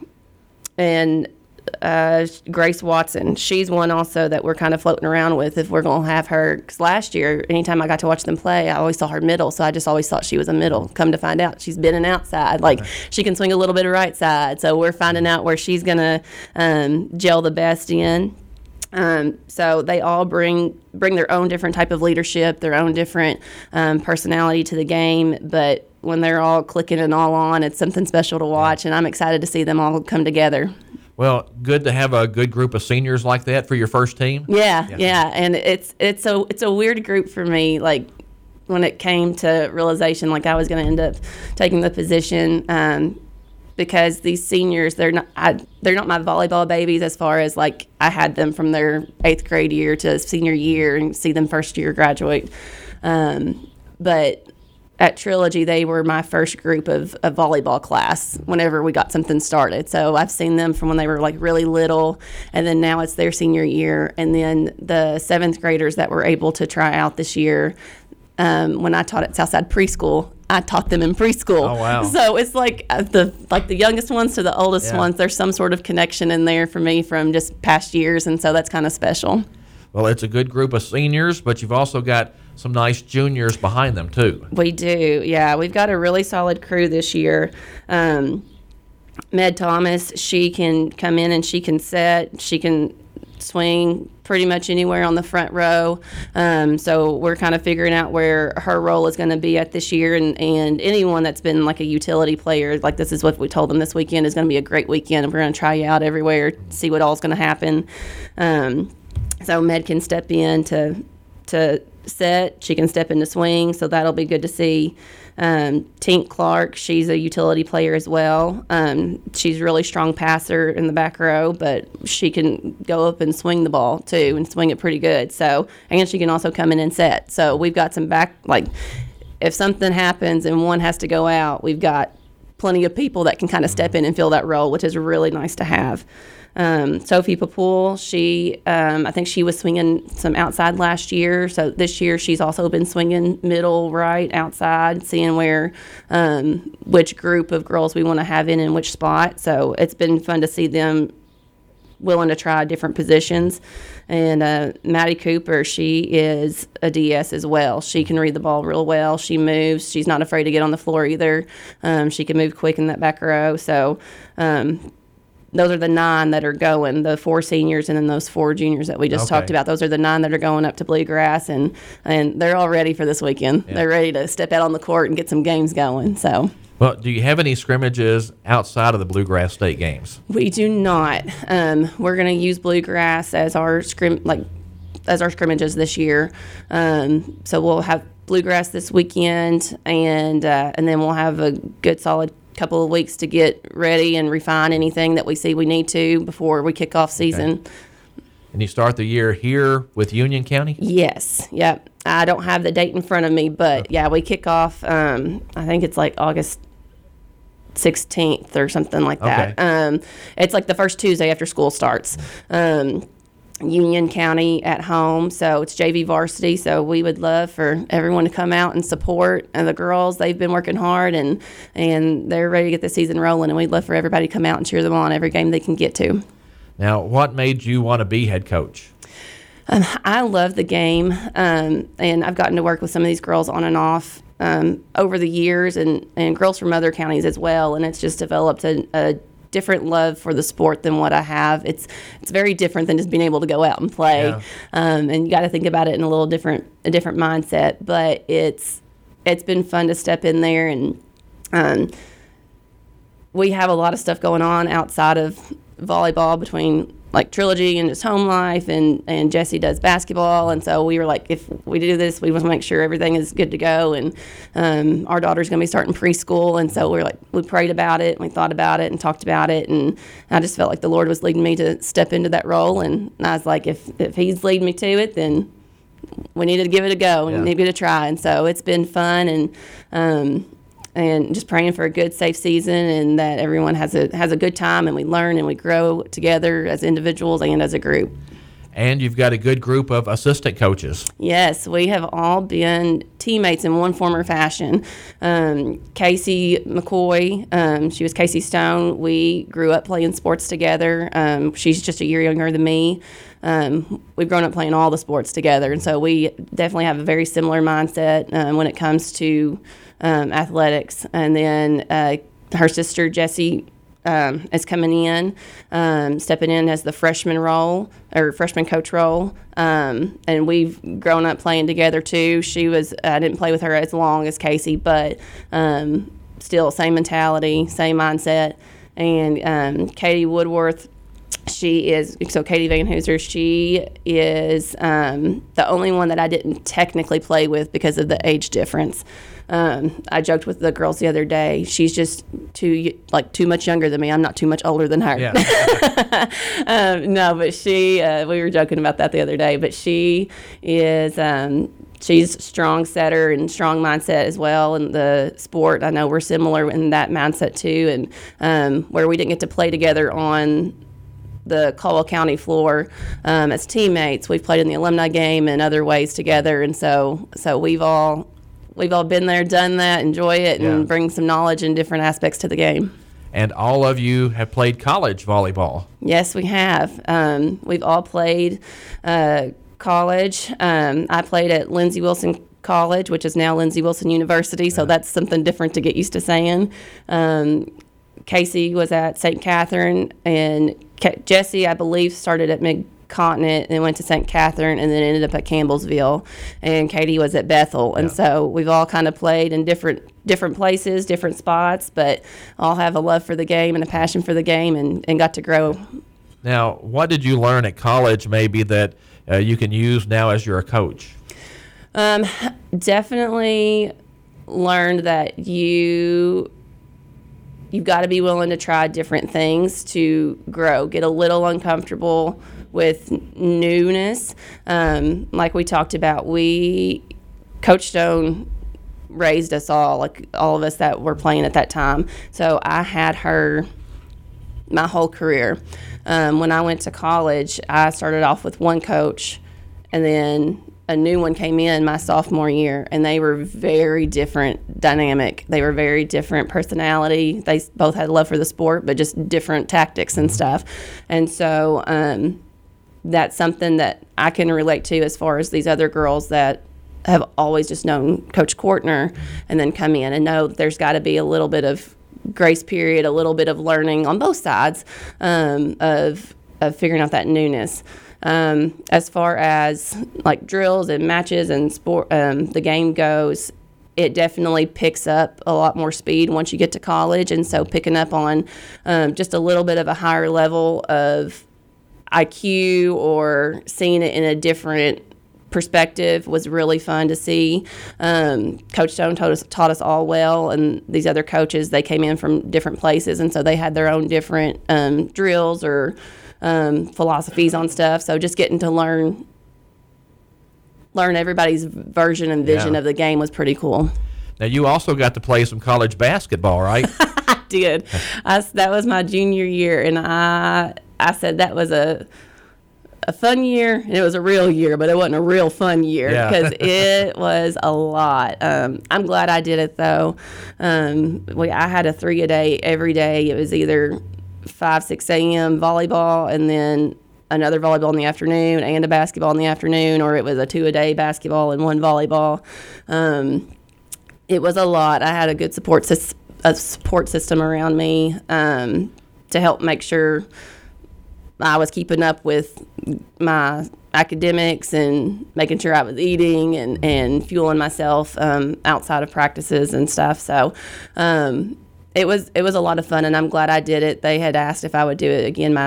and uh, Grace Watson, she's one also that we're kind of floating around with if we're going to have her. Because last year, anytime I got to watch them play, I always saw her middle, so I just always thought she was a middle. Come to find out, she's been an outside. Like, she can swing a little bit of right side, so we're finding out where she's going to um, gel the best in. Um, so they all bring bring their own different type of leadership, their own different um, personality to the game, but when they're all clicking and all on, it's something special to watch, and I'm excited to see them all come together. Well, good to have a good group of seniors like that for your first team. Yeah, yeah, yeah. And it's it's a it's a weird group for me. Like, when it came to realization, like I was going to end up taking the position, um, because these seniors, they're not I, they're not my volleyball babies as far as like I had them from their eighth grade year to senior year and see them first year graduate, um, but. At Trilogy, they were my first group of, of volleyball class whenever we got something started. So I've seen them from when they were like really little, and then now it's their senior year. And then the seventh graders that were able to try out this year, um, when I taught at Southside Preschool, I taught them in preschool. Oh, wow. So it's like uh, the like the youngest ones to the oldest Yeah. ones. There's some sort of connection in there for me from just past years, and so that's kind of special. Well, it's a good group of seniors, but you've also got some nice juniors behind them, too. We do, yeah. We've got a really solid crew this year. Um, Med Thomas, she can come in and she can set. She can swing pretty much anywhere on the front row. Um, so we're kind of figuring out where her role is going to be at this year. And, and anyone that's been like a utility player, like this is what we told them this weekend, is going to be a great weekend. And we're going to try you out everywhere, see what all's going to happen. Um, so Med can step in to to set. She can step into swing, so that'll be good to see. Um, Tink Clark, she's a utility player as well. Um, she's a really strong passer in the back row, but she can go up and swing the ball too and swing it pretty good. So, and she can also come in and set. So we've got some back, like if something happens and one has to go out, we've got plenty of people that can kind of step in and fill that role, which is really nice to have. Um, Sophie Papul, she, um, I think she was swinging some outside last year. So this year she's also been swinging middle, right, outside, seeing where, um, which group of girls we want to have in in which spot. So it's been fun to see them willing to try different positions. And uh, Maddie Cooper, she is a D S as well. She can read the ball real well. She moves. She's not afraid to get on the floor either. Um, she can move quick in that back row. So, um, those are the nine that are going, the four seniors and then those four juniors that we just Okay. talked about. Those are the nine that are going up to Bluegrass, and, and they're all ready for this weekend. Yeah. They're ready to step out on the court and get some games going. So Well, do you have any scrimmages outside of the Bluegrass State games? we do not. Um, we're going to use Bluegrass as our scrim like as our scrimmages this year. Um, so we'll have Bluegrass this weekend, and uh, and then we'll have a good solid couple of weeks to get ready and refine anything that we see we need to before we kick off season. Okay. And you start the year here with Union County? Yes, yep. I don't have the date in front of me, but okay. yeah, we kick off, um, I think it's like August sixteenth or something like that. Okay. Um, it's like the first Tuesday after school starts. Um, Union County at home, so it's J V varsity, so we would love for everyone to come out and support and the girls. They've been working hard, and and they're ready to get the season rolling, and we'd love for everybody to come out and cheer them on every game they can get to. Now, what made you want to be head coach? Um, I love the game, um, and I've gotten to work with some of these girls on and off um, over the years, and, and girls from other counties as well, and it's just developed a, a different love for the sport than what I have. It's it's very different than just being able to go out and play, Yeah. um, and you got to think about it in a little different a different mindset. But it's it's been fun to step in there, and um, we have a lot of stuff going on outside of volleyball between like Trilogy and just home life, and, and Jesse does basketball. And so we were like, if we do this, we want to make sure everything is good to go. And um, our daughter's going to be starting preschool. And so we were like, we prayed about it, and we thought about it and talked about it. And I just felt like the Lord was leading me to step into that role. And I was like, if, if he's leading me to it, then we needed to give it a go and Yeah. maybe to try. And so it's been fun, and um, and just praying for a good, safe season, and that everyone has a has a good time, and we learn and we grow together as individuals and as a group. And you've got a good group of assistant coaches. Yes, we have all been teammates in one form or fashion. Um, Casey McCoy, um, she was Casey Stone. We grew up playing sports together. Um, she's just a year younger than me. Um, we've grown up playing all the sports together, and so we definitely have a very similar mindset um, when it comes to um, athletics. And then uh, her sister, Jessie, Um, is coming in, um, stepping in as the freshman role or freshman coach role, um, and we've grown up playing together too. She was I didn't play with her as long as Casey, but um, still same mentality, same mindset. And um, Katie Woodworth, she is so Katie Van Hooser. She is um, the only one that I didn't technically play with because of the age difference. Um, I joked with the girls the other day. She's just too like too much younger than me. I'm not too much older than her. Yeah. um, no, but she. Uh, we were joking about that the other day. But she is. Um, she's a strong setter and strong mindset as well in the sport. I know we're similar in that mindset too. And um, where we didn't get to play together on the Caldwell County floor um, as teammates, we've played in the alumni game and other ways together. And so, so we've all. We've all been there, done that, enjoy it, and Yeah. bring some knowledge and different aspects to the game. And all of you have played college volleyball. Yes, we have. Um, we've all played uh, college. Um, I played at Lindsey Wilson College, which is now Lindsey Wilson University, so that's something different to get used to saying. Um, Casey was at Saint Catherine, and Ke- Jesse, I believe, started at Mid Continent and went to Saint Catherine and then ended up at Campbellsville, and Katie was at Bethel. And so we've all kind of played in different different places, different spots, but all have a love for the game and a passion for the game, and, and got to grow. Now, what did you learn at college maybe that uh, you can use now as you're a coach? Um, definitely learned that you you've got to be willing to try different things to grow, get a little uncomfortable with newness. Um, like we talked about, we, Coach Stone raised us all, like all of us that were playing at that time. So I had her my whole career. Um, when I went to college, I started off with one coach, and then a new one came in my sophomore year, and they were very different dynamic. They were very different personality. They both had love for the sport, but just different tactics and stuff. And so um, that's something that I can relate to as far as these other girls that have always just known Coach Kortner and then come in and know that there's got to be a little bit of grace period, a little bit of learning on both sides um, of of figuring out that newness. Um, as far as like drills and matches and sport, um, the game goes, it definitely picks up a lot more speed once you get to college. And so picking up on um, just a little bit of a higher level of I Q or seeing it in a different perspective was really fun to see. Um, Coach Stone taught us, taught us all well, and these other coaches, they came in from different places, and so they had their own different um, drills or um, philosophies on stuff. So just getting to learn learn everybody's version and vision Yeah. of the game was pretty cool. Now, you also got to play some college basketball, right? I did. I, that was my junior year, and I I said that was a a fun year, and it was a real year, but it wasn't a real fun year Yeah. because it was a lot. Um, I'm glad I did it though. Um, we I had a three a day every day. It was either five six a.m. volleyball, and then another volleyball in the afternoon, and a basketball in the afternoon, or it was a two a day basketball and one volleyball. Um, it was a lot. I had a good support sys- a support system around me um, to help make sure I was keeping up with my academics and making sure I was eating and, and fueling myself um, outside of practices and stuff. So um, it was it was a lot of fun, and I'm glad I did it. They had asked if I would do it again my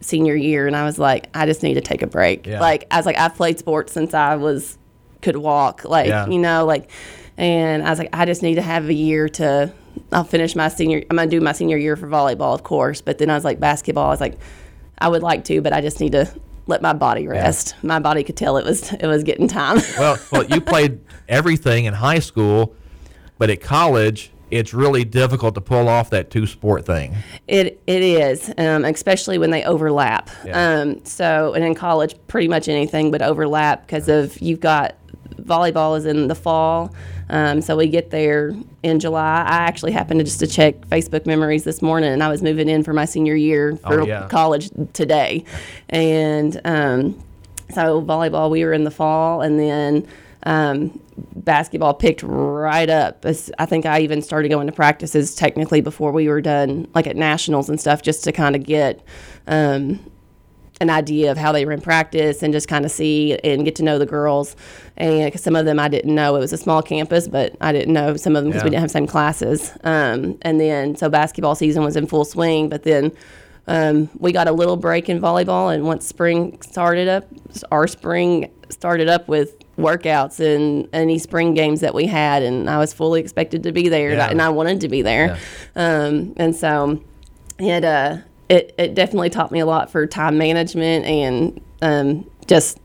senior year, and I was like, I just need to take a break. Yeah. Like, I was like, I've played sports since I was could walk. Like, Yeah. you know, like, and I was like, I just need to have a year to. I'll finish my senior. I'm gonna do my senior year for volleyball, of course. But then I was like, basketball. I was like, I would like to, but I just need to let my body rest. Yeah. My body could tell it was it was getting time. well, well, you played everything in high school, but at college, it's really difficult to pull off that two-sport thing. It it is, um, especially when they overlap. Yeah. Um, so, and in college, pretty much anything would overlap because of you've got volleyball is in the fall. Um, so we get there in July. I actually happened to just to check Facebook memories this morning, and I was moving in for my senior year for Oh, yeah. college today. And um, so volleyball, we were in the fall, and then um, basketball picked right up. As I think I even started going to practices technically before we were done, like at nationals and stuff, just to kind of get um, an idea of how they were in practice and just kind of see and get to know the girls. And 'cause some of them I didn't know. It was a small campus, but I didn't know some of them because Yeah. we didn't have the same classes. Um, and then, so basketball season was in full swing, but then um, we got a little break in volleyball. And once spring started up, our spring started up with workouts and any spring games that we had. And I was fully expected to be there, Yeah. and I wanted to be there. Um, and so it, uh, It, it definitely taught me a lot for time management and um, just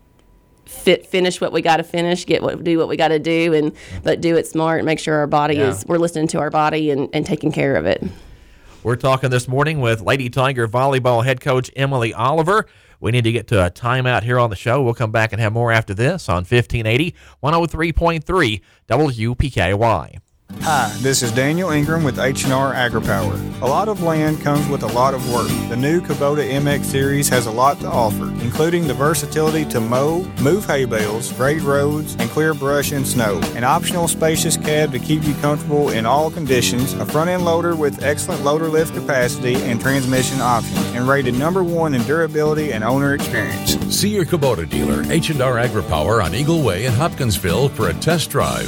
fit finish what we got to finish, get what do what we got to do, and but do it smart. Make sure our body Yeah. is we're listening to our body and, and taking care of it. We're talking this morning with Lady Tiger volleyball head coach Emily Oliver. We need to get to a timeout here on the show. We'll come back and have more after this on fifteen eighty, one oh three point three W P K Y. Hi, this is Daniel Ingram with H and R AgriPower. A lot of land comes with a lot of work. The new Kubota M X series has a lot to offer, including the versatility to mow, move hay bales, grade roads, and clear brush and snow. An optional spacious cab to keep you comfortable in all conditions, a front-end loader with excellent loader lift capacity and transmission options, and rated number one in durability and owner experience. See your Kubota dealer, H and R AgriPower on Eagle Way in Hopkinsville for a test drive.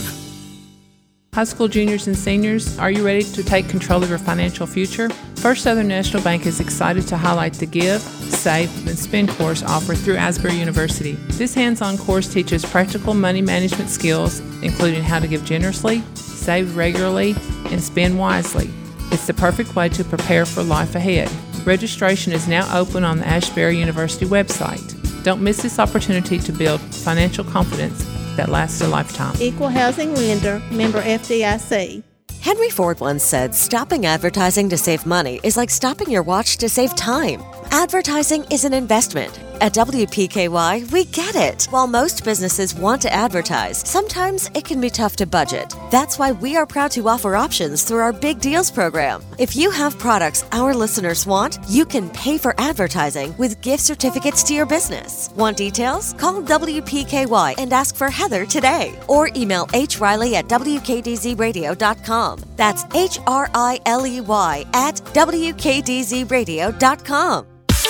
High school juniors and seniors, are you ready to take control of your financial future? First Southern National Bank is excited to highlight the Give, Save, and Spend course offered through Asbury University. This hands-on course teaches practical money management skills, including how to give generously, save regularly, and spend wisely. It's the perfect way to prepare for life ahead. Registration is now open on the Asbury University website. Don't miss this opportunity to build financial confidence that lasts a lifetime. Equal housing lender, member F D I C. Henry Ford once said, stopping advertising to save money is like stopping your watch to save time. Advertising is an investment. At W P K Y, we get it. While most businesses want to advertise, sometimes it can be tough to budget. That's why we are proud to offer options through our Big Deals program. If you have products our listeners want, you can pay for advertising with gift certificates to your business. Want details? Call W P K Y and ask for Heather today. Or email H Riley at W K D Z radio dot com. That's H R I L E Y at W K D Z radio dot com.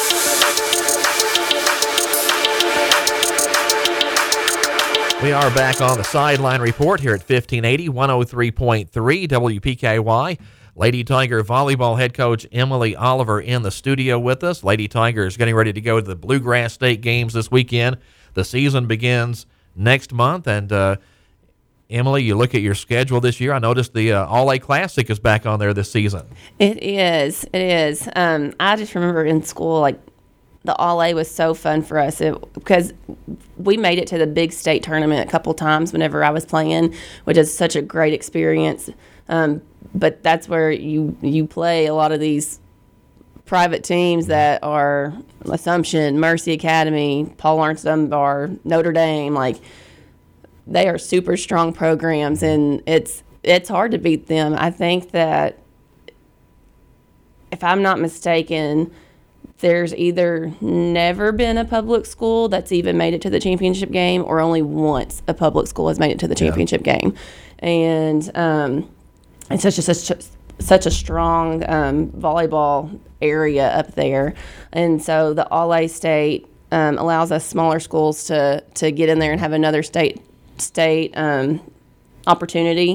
We are back on the Sideline Report here at fifteen eighty, one oh three point three W P K Y. Lady Tiger volleyball head coach Emily Oliver in the studio with us. Lady Tiger is getting ready to go to the Bluegrass State Games this weekend. The season begins next month, and uh, Emily, you look at your schedule this year. I noticed the uh, All-A Classic is back on there this season. It is. It is. Um, I just remember in school, like, the All-A was so fun for us it, because we made it to the big state tournament a couple times whenever I was playing, which is such a great experience. Um, but that's where you you play a lot of these private teams that are Assumption, Mercy Academy, Paul Laurence Dunbar, Notre Dame. Like, they are super strong programs, and it's it's hard to beat them. I think that, if I'm not mistaken, there's either never been a public school that's even made it to the championship game, or only once a public school has made it to the championship yeah. game. And um, it's such a, such a, such a strong um, volleyball area up there. And so the All-A State um, allows us smaller schools to, to get in there and have another state state um, opportunity.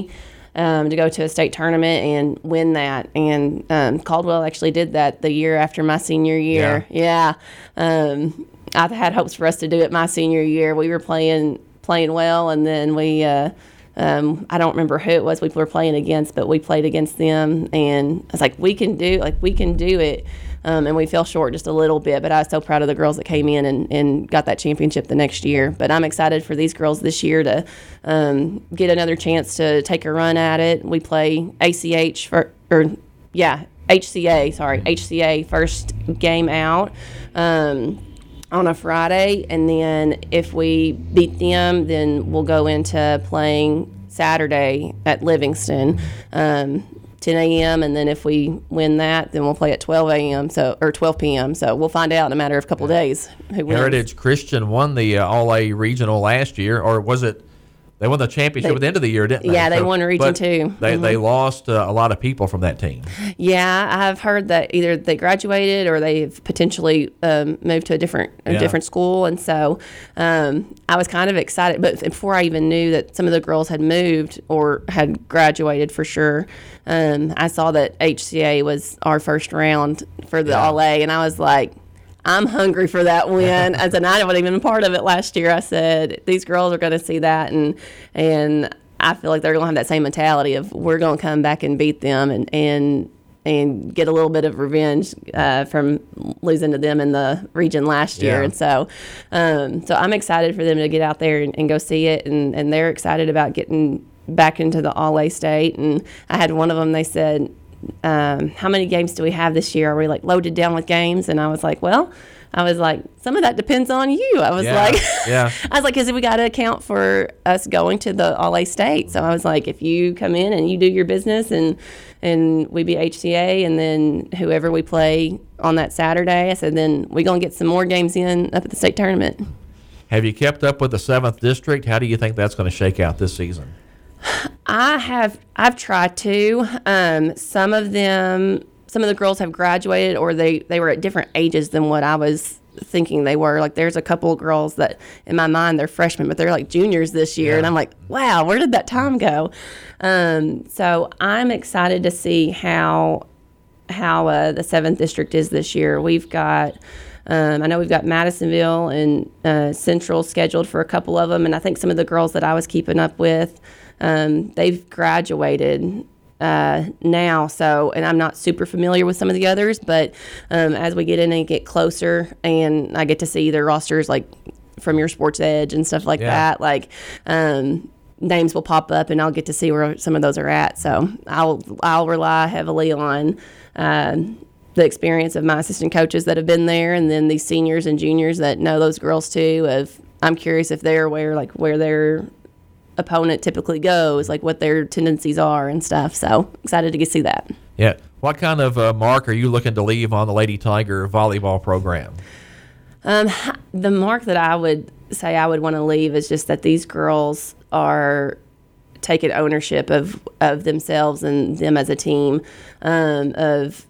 um, to go to a state tournament and win that. And um, Caldwell actually did that the year after my senior year. Yeah. yeah. Um, I had hopes for us to do it my senior year. We were playing playing well, and then we, uh, um, I don't remember who it was we were playing against, but we played against them, and I was like, we can do, like, we can do it. Um, and we fell short just a little bit, but I was so proud of the girls that came in and, and got that championship the next year. But I'm excited for these girls this year to um, get another chance to take a run at it. We play A C H, for, or yeah, H C A, sorry, H C A first game out um, on a Friday. And then if we beat them, then we'll go into playing Saturday at Livingston. Um, ten a.m. and then if we win that, then we'll play at twelve a.m. so or twelve p.m. So we'll find out in a matter of a couple of days who wins. Heritage Christian won the uh, All A Regional last year, or was it? They won the championship They- at the end of the year, didn't they? Yeah, they won Region but two. They Mhm. they lost uh, a lot of people from that team. Yeah, I've heard that either they graduated or they've potentially um, moved to a different a Yeah. different school, and so um, I was kind of excited. But before I even knew that some of the girls had moved or had graduated for sure, um, I saw that H C A was our first round for the All A, and I was like, I'm hungry for that win. I said, I wasn't even a part of it last year. I said, these girls are going to see that, and and I feel like they're going to have that same mentality of we're going to come back and beat them and and and get a little bit of revenge uh, from losing to them in the region last year. Yeah. And so um, so I'm excited for them to get out there and, and go see it, and, and they're excited about getting back into the All A state. And I had one of them, they said, um, how many games do we have this year? Are we like loaded down with games? And I was like, well, I was like, some of that depends on you. I was Yeah, like, yeah. I was like, because we got to account for us going to the All A state. So I was like, if you come in and you do your business and and we be H C A, and then whoever we play on that Saturday, I said, then we're going to get some more games in up at the state tournament. Have you kept up with the seventh District? How do you think that's going to shake out this season? I have, I've tried to. Um, some of them, some of the girls have graduated, or they, they were at different ages than what I was thinking they were. Like, there's a couple of girls that, in my mind, they're freshmen, but they're like juniors this year. Yeah. And I'm like, wow, where did that time go? Um, so I'm excited to see how, how uh, the seventh District is this year. We've got, um, I know we've got Madisonville and uh, Central scheduled for a couple of them. And I think some of the girls that I was keeping up with, um, they've graduated uh, now. So, and I'm not super familiar with some of the others, but um, as we get in and get closer, and I get to see their rosters, like from your Sports Edge and stuff like Yeah. that, like um, names will pop up, and I'll get to see where some of those are at. So I'll I'll rely heavily on um, the experience of my assistant coaches that have been there, and then these seniors and juniors that know those girls too. Of I'm curious if they're aware, like where their opponent typically goes, like what their tendencies are and stuff. So excited to get to see that. Yeah. What kind of uh, mark are you looking to leave on the Lady Tiger volleyball program? Um, the mark that I would say I would want to leave is just that these girls are taking ownership of, of themselves and them as a team, um, of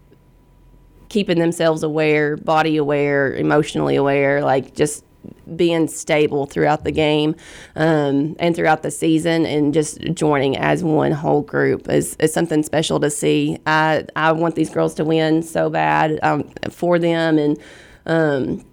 keeping themselves aware, body aware, emotionally aware, like just being stable throughout the game um, and throughout the season, and just joining as one whole group is, is something special to see. I, I want these girls to win so bad um, for them, and um,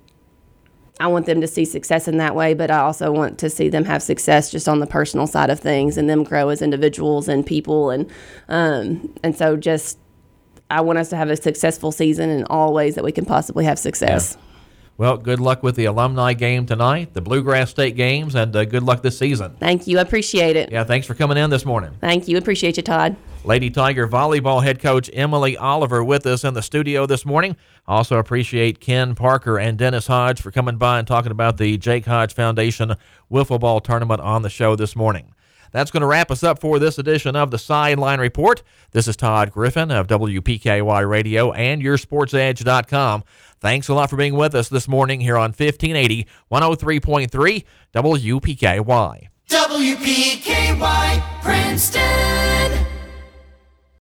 I want them to see success in that way, but I also want to see them have success just on the personal side of things, and them grow as individuals and people. And um, and so just I want us to have a successful season in all ways that we can possibly have success. Yeah. Well, good luck with the alumni game tonight, the Bluegrass State games, and uh, good luck this season. Thank you. I appreciate it. Yeah, thanks for coming in this morning. Thank you. Appreciate you, Todd. Lady Tiger volleyball head coach Emily Oliver with us in the studio this morning. Also appreciate Ken Parker and Dennis Hodge for coming by and talking about the Jake Hodge Foundation Wiffle Ball Tournament on the show this morning. That's going to wrap us up for this edition of the Sideline Report. This is Todd Griffin of W P K Y Radio and your sports edge dot com. Thanks a lot for being with us this morning here on fifteen eighty, one oh three point three W P K Y. W P K